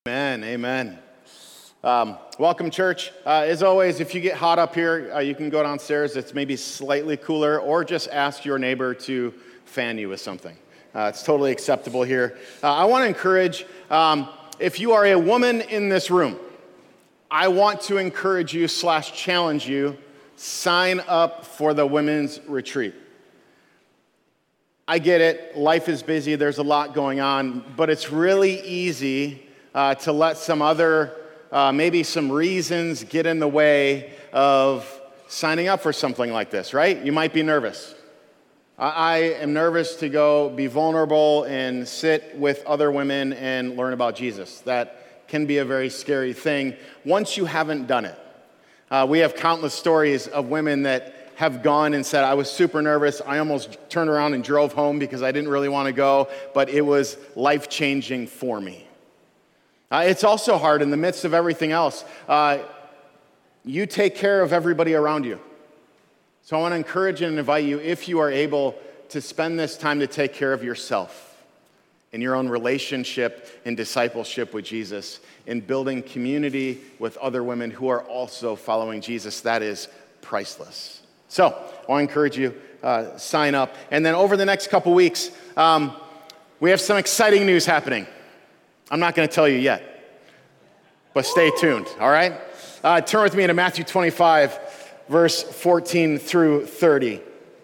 Amen, amen. Welcome, church. As always, if you get hot up here, you can go downstairs. It's maybe slightly cooler, or just ask your neighbor to fan you with something. It's totally acceptable here. I want to encourage, if you are a woman in this room, I want to encourage you / challenge you, sign up for the women's retreat. I get it, life is busy, there's a lot going on, but it's really easy to let some other, maybe some reasons get in the way of signing up for something like this, right? You might be nervous. I am nervous to go be vulnerable and sit with other women and learn about Jesus. That can be a very scary thing once you haven't done it. We have countless stories of women that have gone and said, I was super nervous. I almost turned around and drove home because I didn't really want to go, but it was life-changing for me. It's also hard in the midst of everything else. You take care of everybody around you. So I want to encourage and invite you, if you are able, to spend this time to take care of yourself in your own relationship and discipleship with Jesus, in building community with other women who are also following Jesus. That is priceless. So I want to encourage you, sign up. And then over the next couple weeks, we have some exciting news happening. I'm not going to tell you yet, but stay tuned, all right? Turn with me to Matthew 25, verse 14 through 30.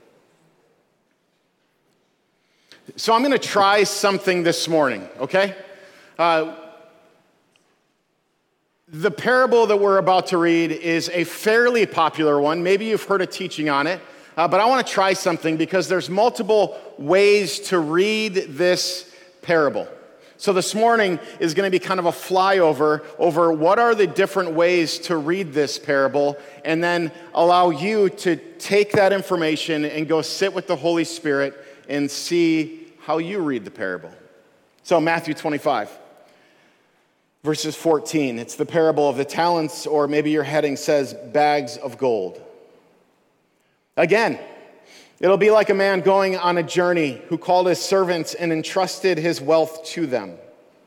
So I'm going to try something this morning, okay? The parable that we're about to read is a fairly popular one. Maybe you've heard a teaching on it, but I want to try something because there's multiple ways to read this parable. So this morning is going to be kind of a flyover over what are the different ways to read this parable, and then allow you to take that information and go sit with the Holy Spirit and see how you read the parable. So Matthew 25, verses 14. It's the parable of the talents, or maybe your heading says bags of gold. Again, it'll be like a man going on a journey who called his servants and entrusted his wealth to them.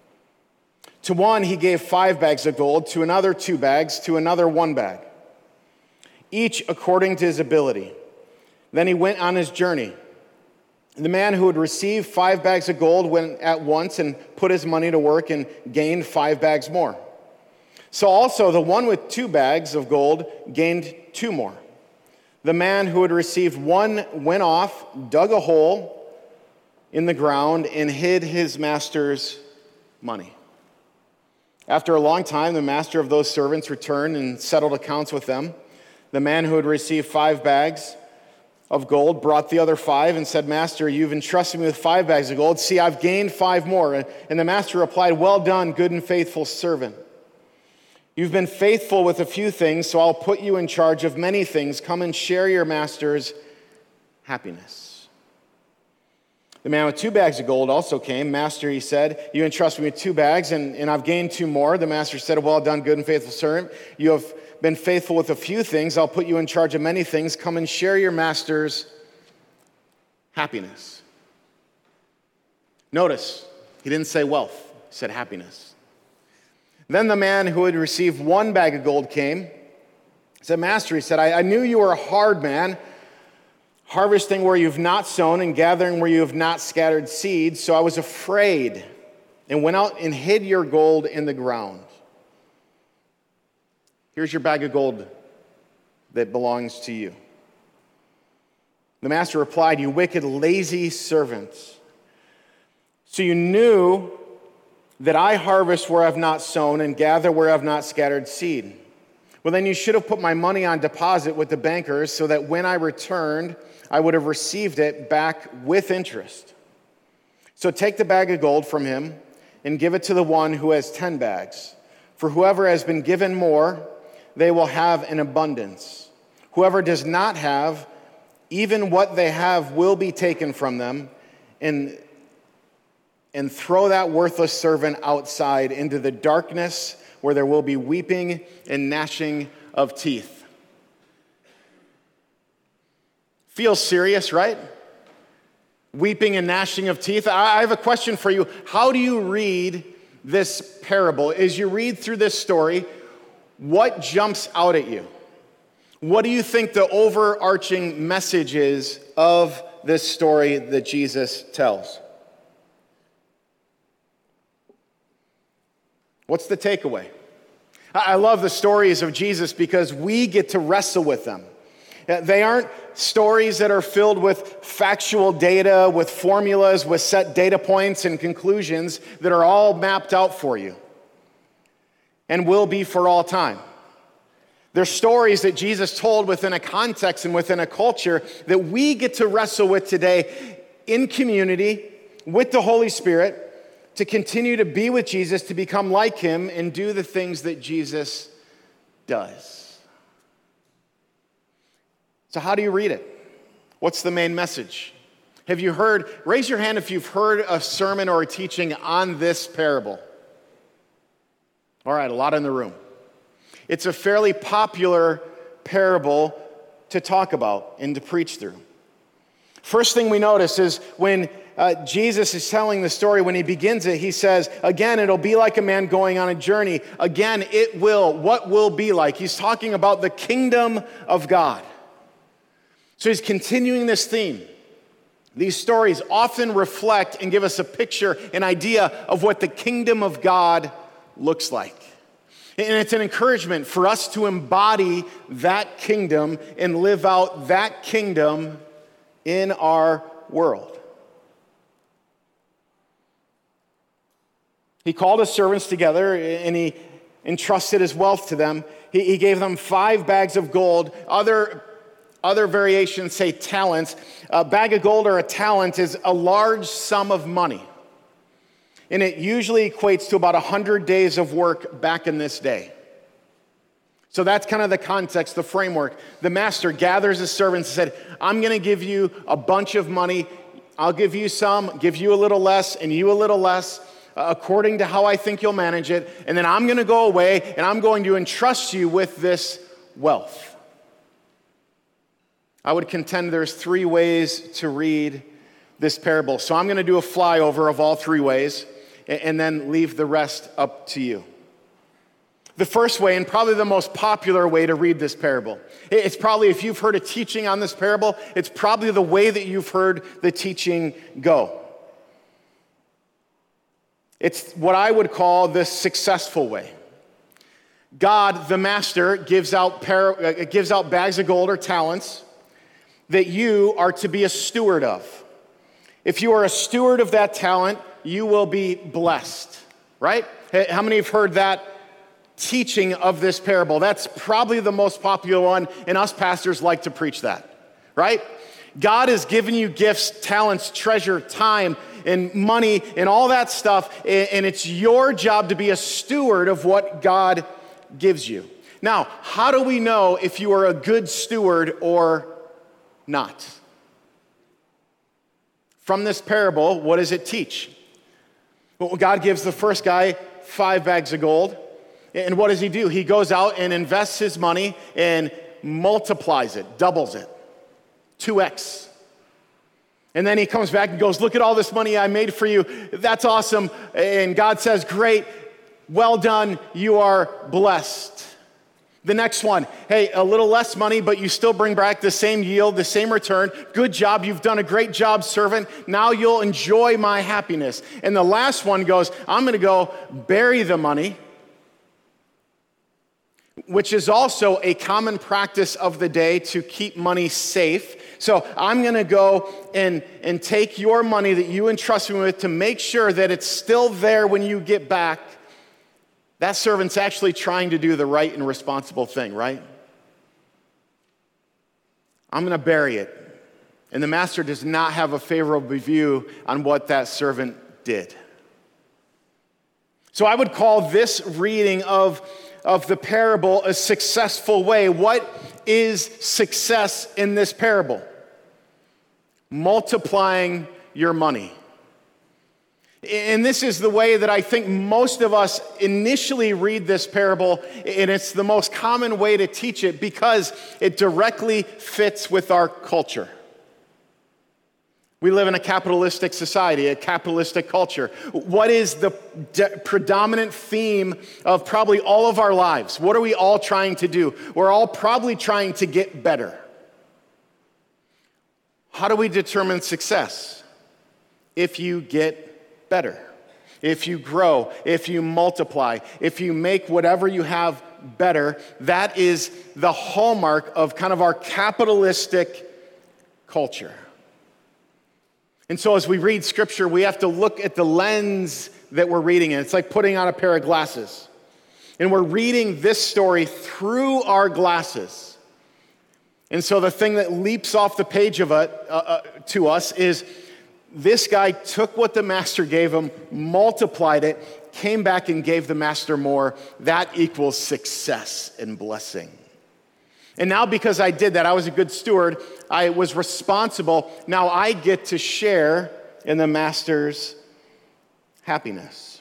To one he gave 5 bags of gold, to another 2 bags, to another 1 bag, each according to his ability. Then he went on his journey. The man who had received 5 bags of gold went at once and put his money to work and gained 5 bags more. So also the one with 2 bags of gold gained 2 more. The man who had received 1 went off, dug a hole in the ground, and hid his master's money. After a long time, the master of those servants returned and settled accounts with them. The man who had received 5 bags of gold brought the other 5 and said, Master, you've entrusted me with 5 bags of gold. See, I've gained 5 more. And the master replied, Well done, good and faithful servant. You've been faithful with a few things, so I'll put you in charge of many things. Come and share your master's happiness. The man with 2 bags of gold also came. Master, he said, you entrusted me with 2 bags, and I've gained 2 more. The master said, Well done, good and faithful servant. You have been faithful with a few things. I'll put you in charge of many things. Come and share your master's happiness. Notice, he didn't say wealth. He said happiness. Then the man who had received 1 bag of gold came. He said, Master, he said, I knew you were a hard man, harvesting where you've not sown and gathering where you have not scattered seed. So I was afraid and went out and hid your gold in the ground. Here's your bag of gold that belongs to you. The master replied, You wicked, lazy servants. So you knew that I harvest where I've not sown and gather where I've not scattered seed. Well, then you should have put my money on deposit with the bankers so that when I returned, I would have received it back with interest. So take the bag of gold from him and give it to the one who has 10 bags. For whoever has been given more, they will have an abundance. Whoever does not have, even what they have will be taken from them, and throw that worthless servant outside into the darkness where there will be weeping and gnashing of teeth. Feels serious, right? Weeping and gnashing of teeth. I have a question for you. How do you read this parable, as you read through this story, what jumps out at you? What do you think the overarching message is of this story that Jesus tells? What's the takeaway? I love the stories of Jesus because we get to wrestle with them. They aren't stories that are filled with factual data, with formulas, with set data points and conclusions that are all mapped out for you and will be for all time. They're stories that Jesus told within a context and within a culture that we get to wrestle with today in community with the Holy Spirit to continue to be with Jesus, to become like him and do the things that Jesus does. So how do you read it? What's the main message? Have you heard, raise your hand if you've heard a sermon or a teaching on this parable. All right, a lot in the room. It's a fairly popular parable to talk about and to preach through. First thing we notice is when Jesus is telling the story, when he begins it, he says, again, it'll be like a man going on a journey. Again, what will be like? He's talking about the kingdom of God. So he's continuing this theme. These stories often reflect and give us a picture, an idea of what the kingdom of God looks like. And it's an encouragement for us to embody that kingdom and live out that kingdom in our world. He called his servants together and he entrusted his wealth to them. He gave them 5 bags of gold. Other variations say talents. A bag of gold or a talent is a large sum of money. And it usually equates to about 100 days of work back in this day. So that's kind of the context, the framework. The master gathers his servants and said, I'm going to give you a bunch of money. I'll give you some, give you a little less, and you a little less, according to how I think you'll manage it. And then I'm going to go away, and I'm going to entrust you with this wealth. I would contend there's 3 ways to read this parable. So I'm going to do a flyover of all 3 ways and then leave the rest up to you. The first way, and probably the most popular way to read this parable, it's probably, if you've heard a teaching on this parable, it's probably the way that you've heard the teaching go. It's what I would call the successful way. God, the master, gives out bags of gold or talents that you are to be a steward of. If you are a steward of that talent, you will be blessed, right? How many have heard that teaching of this parable? That's probably the most popular one, and us pastors like to preach that, right? God has given you gifts, talents, treasure, time, and money, and all that stuff, and it's your job to be a steward of what God gives you. Now, how do we know if you are a good steward or not? From this parable, what does it teach? Well, God gives the first guy 5 bags of gold. And what does he do? He goes out and invests his money and multiplies it, doubles it, 2x. And then he comes back and goes, look at all this money I made for you. That's awesome. And God says, great, well done, you are blessed. The next one, hey, a little less money, but you still bring back the same yield, the same return. Good job, you've done a great job, servant. Now you'll enjoy my happiness. And the last one goes, I'm going to go bury the money, which is also a common practice of the day to keep money safe. So I'm going to go and take your money that you entrust me with to make sure that it's still there when you get back. That servant's actually trying to do the right and responsible thing, right? I'm going to bury it. And the master does not have a favorable view on what that servant did. So I would call this reading of the parable a successful way. What is success in this parable? Multiplying your money. And this is the way that I think most of us initially read this parable, and it's the most common way to teach it because it directly fits with our culture. We live in a capitalistic society, a capitalistic culture. What is the predominant theme of probably all of our lives? What are we all trying to do? We're all probably trying to get better. How do we determine success? If you get better, if you grow, if you multiply, if you make whatever you have better, that is the hallmark of kind of our capitalistic culture. And so as we read Scripture, we have to look at the lens that we're reading in. It's like putting on a pair of glasses. And we're reading this story through our glasses. And so the thing that leaps off the page of it to us is this guy took what the master gave him, multiplied it, came back and gave the master more. That equals success and blessing. And now because I did that, I was a good steward, I was responsible. Now I get to share in the master's happiness.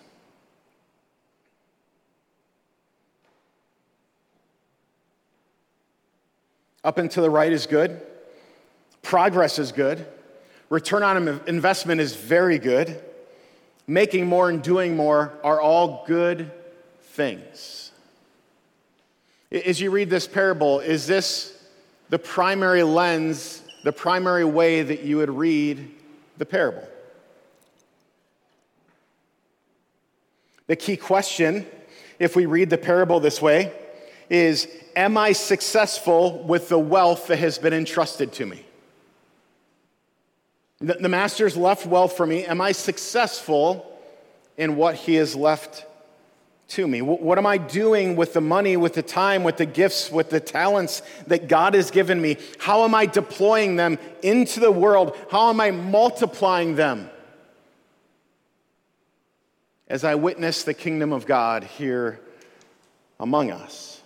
Up and to the right is good. Progress is good. Return on investment is very good. Making more and doing more are all good things. As you read this parable, is this the primary lens, the primary way that you would read the parable? The key question, if we read the parable this way, is, am I successful with the wealth that has been entrusted to me? The master's left wealth for me. Am I successful in what he has left to me? What am I doing with the money, with the time, with the gifts, with the talents that God has given me? How am I deploying them into the world? How am I multiplying them as I witness the kingdom of God here among us?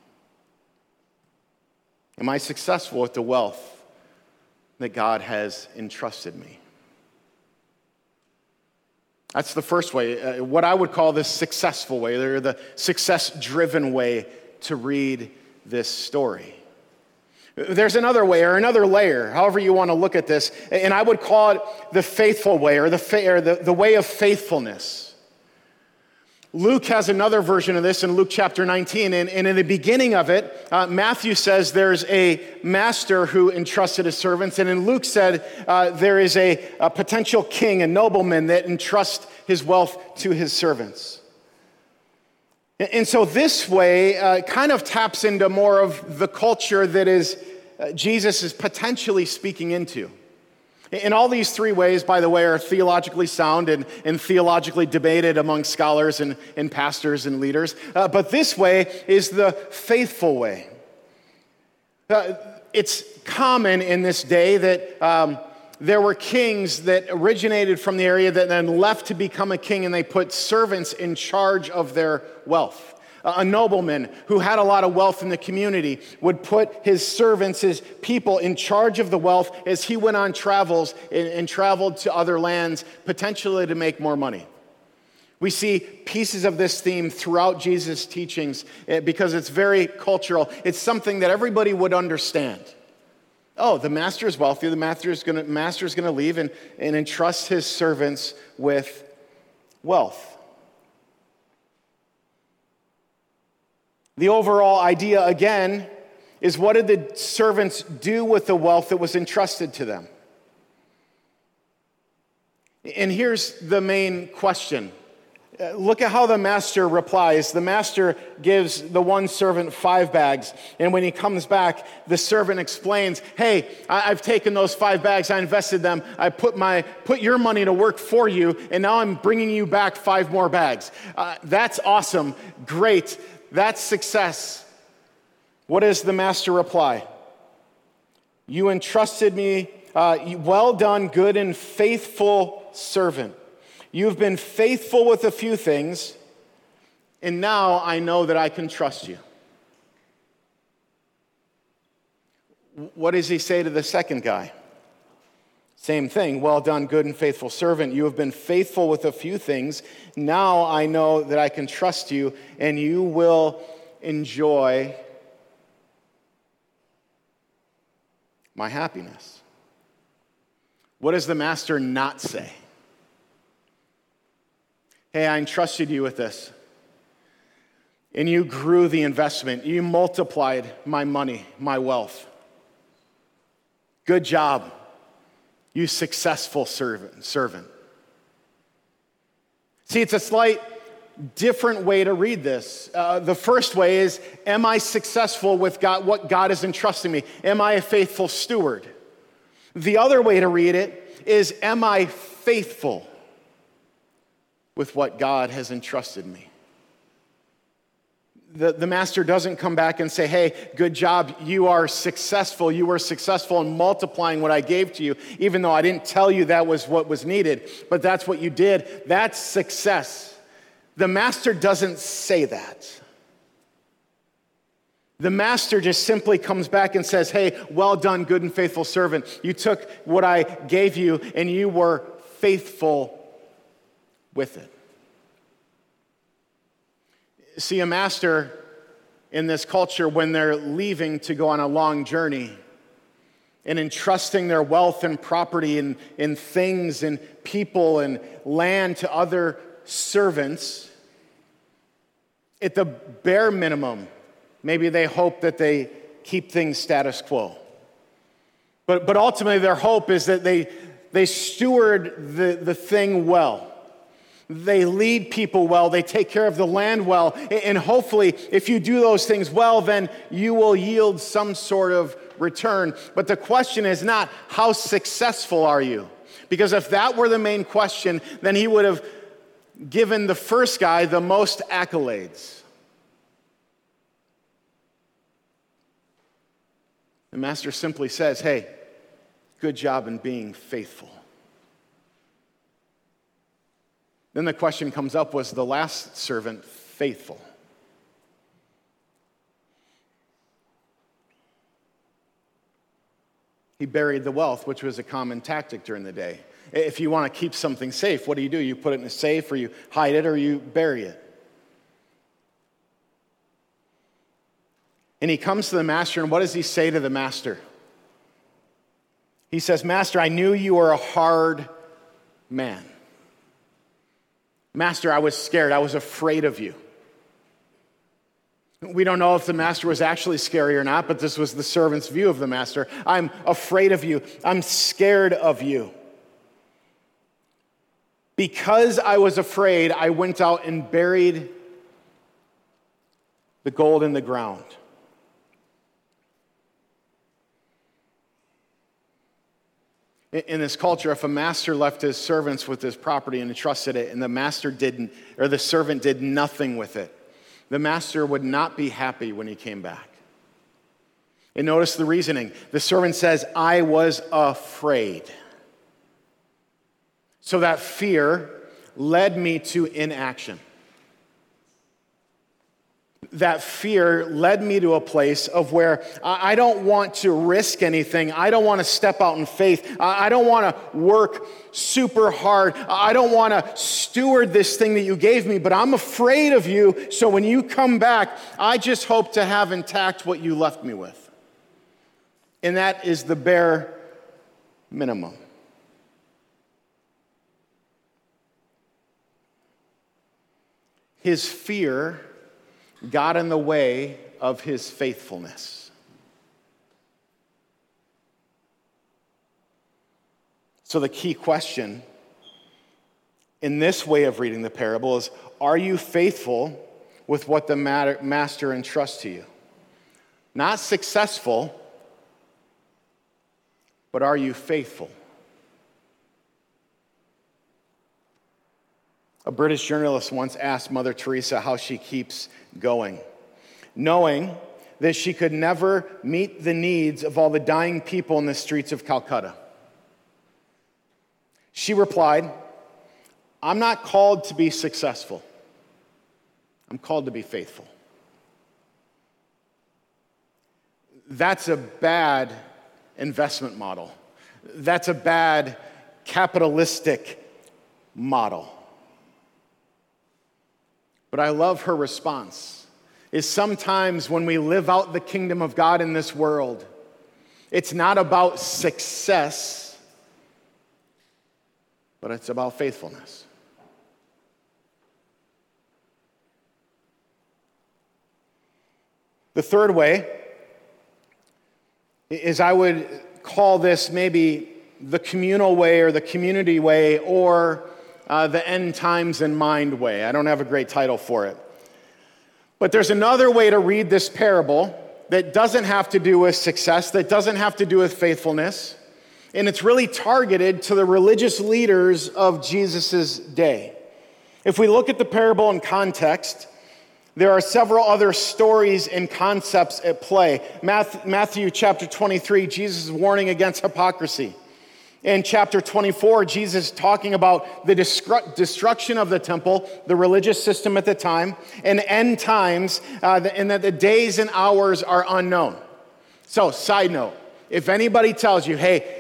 Am I successful with the wealth that God has entrusted me? That's the first way, what I would call the successful way, or the success-driven way to read this story. There's another way, or another layer, however you want to look at this, and I would call it the faithful way, or the way of faithfulness. Luke has another version of this in Luke chapter 19, and in the beginning of it, Matthew says there's a master who entrusted his servants, and in Luke said there is a potential king, a nobleman that entrusts his wealth to his servants. And so this way kind of taps into more of the culture that is Jesus is potentially speaking into. And all these three ways, by the way, are theologically sound and theologically debated among scholars and pastors and leaders. But this way is the faithful way. It's common in this day that there were kings that originated from the area that then left to become a king, and they put servants in charge of their wealth. A nobleman who had a lot of wealth in the community would put his servants, his people, in charge of the wealth as he went on travels and traveled to other lands, potentially to make more money. We see pieces of this theme throughout Jesus' teachings because it's very cultural. It's something that everybody would understand. Oh, the master is wealthy. The master is going to leave and entrust his servants with wealth. The overall idea, again, is what did the servants do with the wealth that was entrusted to them? And here's the main question. Look at how the master replies. The master gives the one servant 5 bags, and when he comes back, the servant explains, hey, I've taken those 5 bags, I invested them, I put your money to work for you, and now I'm bringing you back 5 more bags. That's awesome, great. That's success. What does the master reply? You entrusted me, well done, good and faithful servant. You've been faithful with a few things, and now I know that I can trust you. What does he say to the second guy? Same thing. Well done, good and faithful servant. You have been faithful with a few things. Now I know that I can trust you, and you will enjoy my happiness. What does the master not say? Hey, I entrusted you with this. And you grew the investment. You multiplied my money, my wealth. Good job, you successful servant. See, it's a slight different way to read this. The first way is, am I successful with God, what God is entrusting me? Am I a faithful steward? The other way to read it is, am I faithful with what God has entrusted me? The master doesn't come back and say, hey, good job, you are successful. You were successful in multiplying what I gave to you, even though I didn't tell you that was what was needed, but that's what you did. That's success. The master doesn't say that. The master just simply comes back and says, hey, well done, good and faithful servant. You took what I gave you and you were faithful with it. See, a master in this culture, when they're leaving to go on a long journey and entrusting their wealth and property and things and people and land to other servants, at the bare minimum, maybe they hope that they keep things status quo. But ultimately, their hope is that they steward the thing well. They lead people well, they take care of the land well, and hopefully, if you do those things well, then you will yield some sort of return. But the question is not, how successful are you? Because if that were the main question, then he would have given the first guy the most accolades. The master simply says, hey, good job in being faithful. Then the question comes up, was the last servant faithful? He buried the wealth, which was a common tactic during the day. If you want to keep something safe, what do? You put it in a safe, or you hide it, or you bury it. And he comes to the master, and what does he say to the master? He says, Master, I knew you were a hard man. Master, I was scared. I was afraid of you. We don't know if the master was actually scary or not, but this was the servant's view of the master. I'm afraid of you. I'm scared of you. Because I was afraid, I went out and buried the gold in the ground. In this culture, if a master left his servants with his property and entrusted it, and the master didn't, or the servant did nothing with it, the master would not be happy when he came back. And notice the reasoning. The servant says, I was afraid. So that fear led me to inaction. That fear led me to a place of where I don't want to risk anything. I don't want to step out in faith. I don't want to work super hard. I don't want to steward this thing that you gave me, but I'm afraid of you. So when you come back, I just hope to have intact what you left me with. And that is the bare minimum. His fear got in the way of his faithfulness. So the key question in this way of reading the parable is, are you faithful with what the master entrusts to you? Not successful, but are you faithful? A British journalist once asked Mother Teresa how she keeps going, knowing that she could never meet the needs of all the dying people in the streets of Calcutta. She replied, I'm not called to be successful. I'm called to be faithful. That's a bad investment model. That's a bad capitalistic model. But I love her response, is sometimes when we live out the kingdom of God in this world, it's not about success, but it's about faithfulness. The third way is, I would call this maybe the communal way or the community way, or the end times in mind way. I don't have a great title for it. But there's another way to read this parable that doesn't have to do with success, that doesn't have to do with faithfulness, and it's really targeted to the religious leaders of Jesus' day. If we look at the parable in context, there are several other stories and concepts at play. Matthew chapter 23, Jesus is warning against hypocrisy. In chapter 24, Jesus is talking about the destruction of the temple, the religious system at the time, and end times, and that the days and hours are unknown. So, side note, if anybody tells you, hey,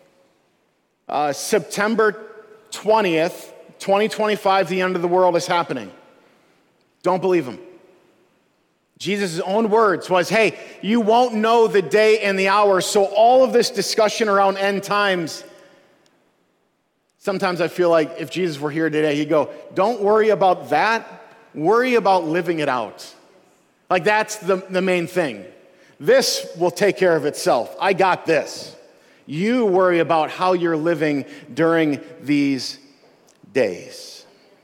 September 20th, 2025, the end of the world is happening, don't believe him. Jesus' own words was, hey, you won't know the day and the hour, so all of this discussion around end times, sometimes I feel like if Jesus were here today, he'd go, don't worry about that, worry about living it out. Like, that's the main thing. This will take care of itself. I got this. You worry about how you're living during these days.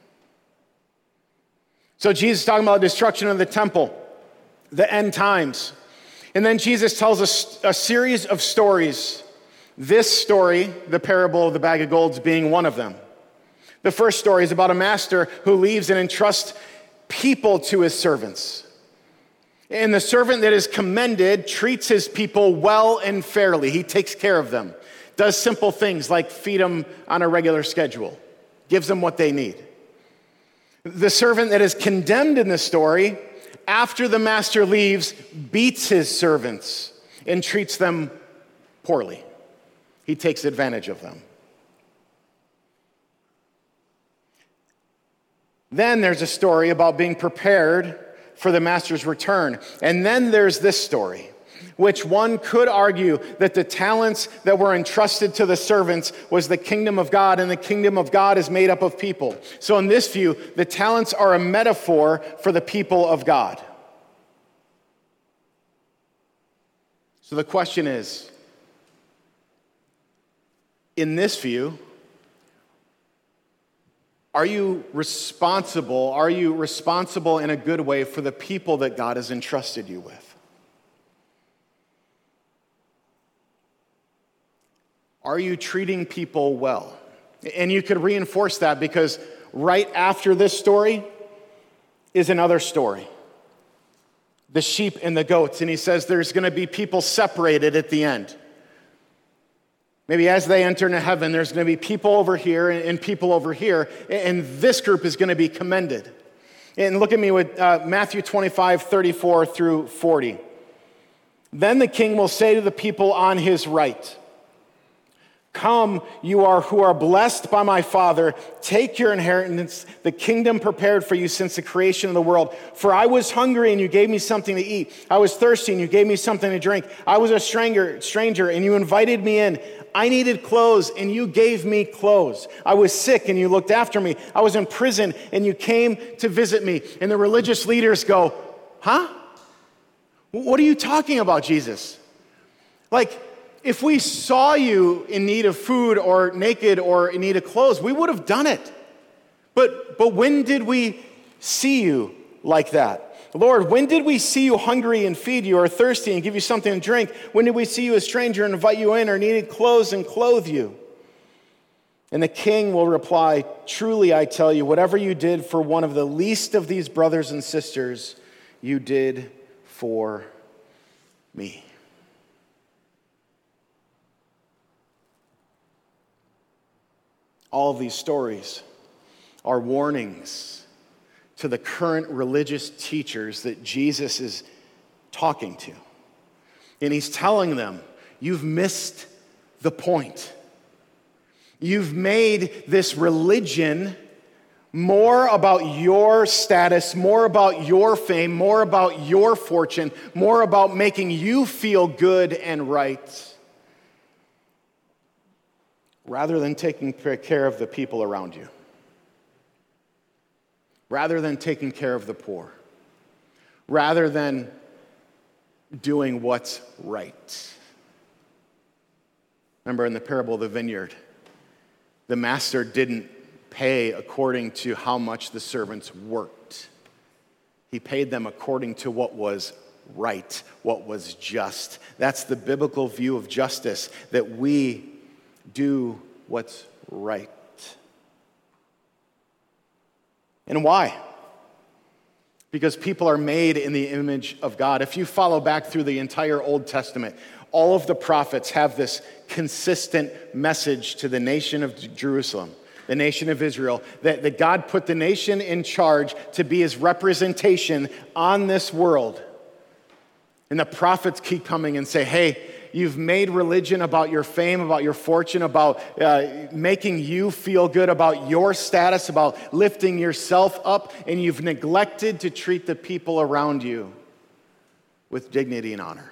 So Jesus is talking about destruction of the temple, the end times. And then Jesus tells us a series of stories. This story, the parable of the bag of golds, being one of them. The first story is about a master who leaves and entrusts people to his servants. And the servant that is commended treats his people well and fairly. He takes care of them, does simple things like feed them on a regular schedule, gives them what they need. The servant that is condemned in the story, after the master leaves, beats his servants and treats them poorly. He takes advantage of them. Then there's a story about being prepared for the master's return. And then there's this story, which one could argue that the talents that were entrusted to the servants was the kingdom of God, and the kingdom of God is made up of people. So in this view, the talents are a metaphor for the people of God. So the question is, in this view, are you responsible in a good way for the people that God has entrusted you with? Are you treating people well? And you could reinforce that, because right after this story is another story. The sheep and the goats. And he says there's going to be people separated at the end. Maybe as they enter into heaven, there's going to be people over here and people over here, and this group is going to be commended. And look at me with Matthew 25, 34 through 40. Then the king will say to the people on his right, "Come, you are who are blessed by my Father. Take your inheritance, the kingdom prepared for you since the creation of the world. For I was hungry, and you gave me something to eat. I was thirsty, and you gave me something to drink. I was a stranger, and you invited me in. I needed clothes, and you gave me clothes. I was sick, and you looked after me. I was in prison, and you came to visit me." And the religious leaders go, huh? What are you talking about, Jesus? Like, if we saw you in need of food or naked or in need of clothes, we would have done it. But when did we see you like that? Lord, when did we see you hungry and feed you, or thirsty and give you something to drink? When did we see you a stranger and invite you in, or needed clothes and clothe you? And the king will reply, "Truly I tell you, whatever you did for one of the least of these brothers and sisters, you did for me." All of these stories are warnings to the current religious teachers that Jesus is talking to. And he's telling them, you've missed the point. You've made this religion more about your status, more about your fame, more about your fortune, more about making you feel good and right. rather than taking care of the people around you, rather than taking care of the poor, rather than doing what's right. Remember in the parable of the vineyard, the master didn't pay according to how much the servants worked. He paid them according to what was right, what was just. That's the biblical view of justice, that we do what's right. And why? Because people are made in the image of God. If you follow back through the entire Old Testament, all of the prophets have this consistent message to the nation of Jerusalem, the nation of Israel, that God put the nation in charge to be his representation on this world. And the prophets keep coming and say, hey, you've made religion about your fame, about your fortune, about making you feel good about your status, about lifting yourself up, and you've neglected to treat the people around you with dignity and honor.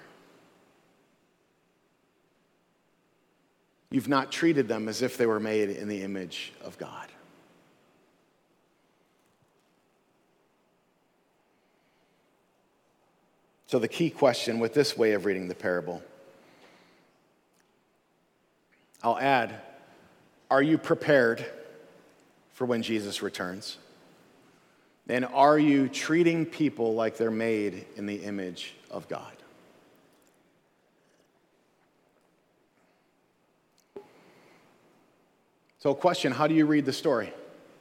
You've not treated them as if they were made in the image of God. So the key question with this way of reading the parable, I'll add, are you prepared for when Jesus returns? And are you treating people like they're made in the image of God? So question, how do you read the story?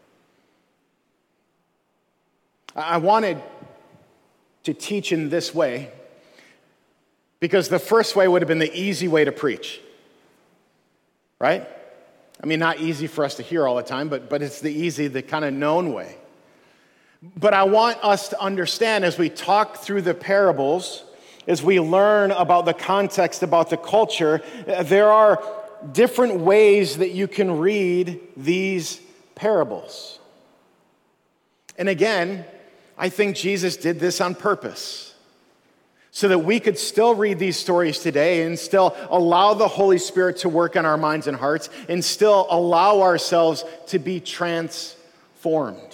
I wanted to teach in this way because the first way would have been the easy way to preach, right? I mean, not easy for us to hear all the time, but it's the kind of known way. But I want us to understand as we talk through the parables, as we learn about the context, about the culture, there are different ways that you can read these parables. And again, I think Jesus did this on purpose so that we could still read these stories today and still allow the Holy Spirit to work on our minds and hearts and still allow ourselves to be transformed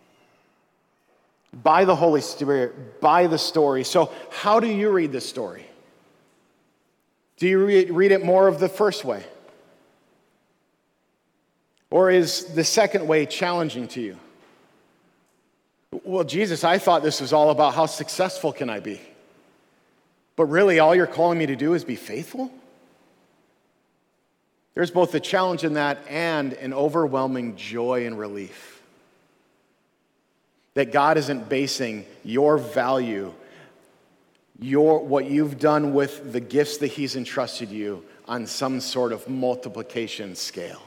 by the Holy Spirit, by the story. So how do you read this story? Do you read it more of the first way? Or is the second way challenging to you? Well, Jesus, I thought this was all about how successful can I be. But really, all you're calling me to do is be faithful? There's both a challenge in that and an overwhelming joy and relief. That God isn't basing your value, what you've done with the gifts that he's entrusted you on some sort of multiplication scale.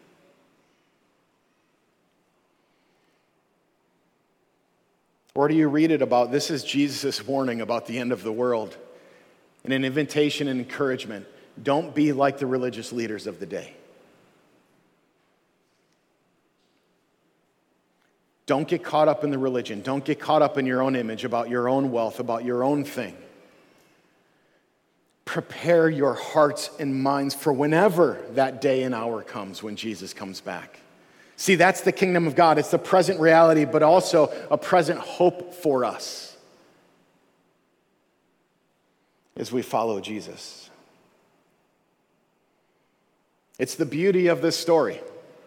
Or do you read it about, this is Jesus' warning about the end of the world and an invitation and encouragement. Don't be like the religious leaders of the day. Don't get caught up in the religion. Don't get caught up in your own image, about your own wealth, about your own thing. Prepare your hearts and minds for whenever that day and hour comes when Jesus comes back. See, that's the kingdom of God. It's the present reality, but also a present hope for us as we follow Jesus. It's the beauty of this story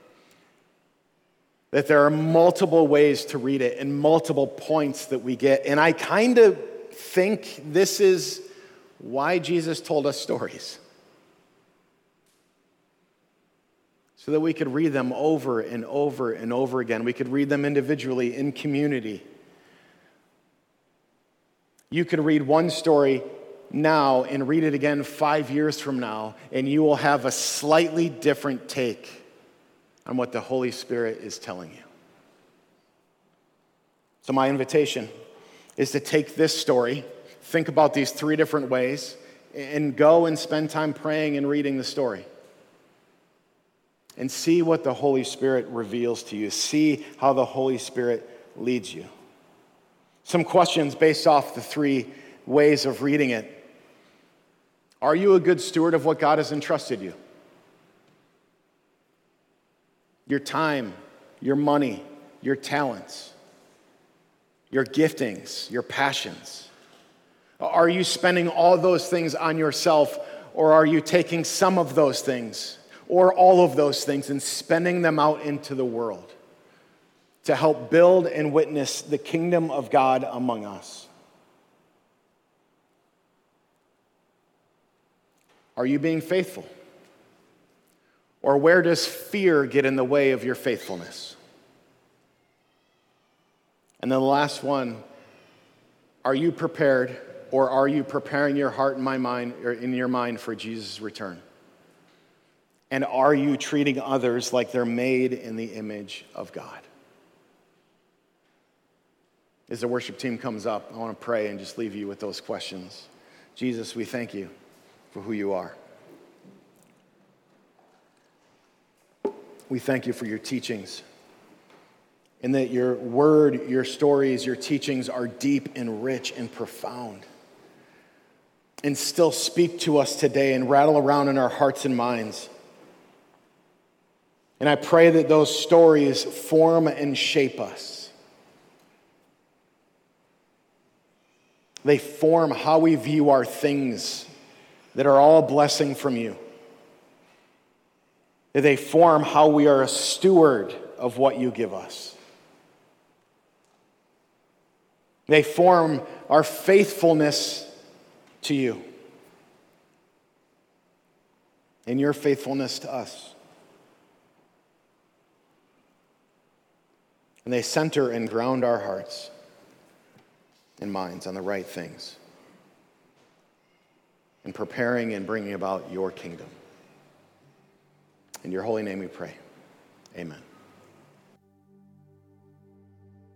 that there are multiple ways to read it and multiple points that we get. And I kind of think this is why Jesus told us stories. So that we could read them over and over and over again. We could read them individually in community. You could read one story now and read it again 5 years from now, and you will have a slightly different take on what the Holy Spirit is telling you. So my invitation is to take this story, think about these 3 different ways, and go and spend time praying and reading the story. And see what the Holy Spirit reveals to you. See how the Holy Spirit leads you. Some questions based off the 3 ways of reading it. Are you a good steward of what God has entrusted you? your time, your money, your talents, your giftings, your passions? Are you spending all those things on yourself, or are you taking some of those things or all of those things and spending them out into the world to help build and witness the kingdom of God among us? Are you being faithful? Or where does fear get in the way of your faithfulness? And then the last one, are you prepared, or are you preparing your heart and my mind, or in your mind, for Jesus' return? And are you treating others like they're made in the image of God? As the worship team comes up, I want to pray and just leave you with those questions. Jesus, we thank you for who you are. We thank you for your teachings, and that your word, your stories, your teachings are deep and rich and profound, and still speak to us today and rattle around in our hearts and minds. And I pray that those stories form and shape us. They form how we view our things that are all a blessing from you. They form how we are a steward of what you give us. They form our faithfulness to you and your faithfulness to us. And they center and ground our hearts and minds on the right things, in preparing and bringing about your kingdom. In your holy name we pray. Amen.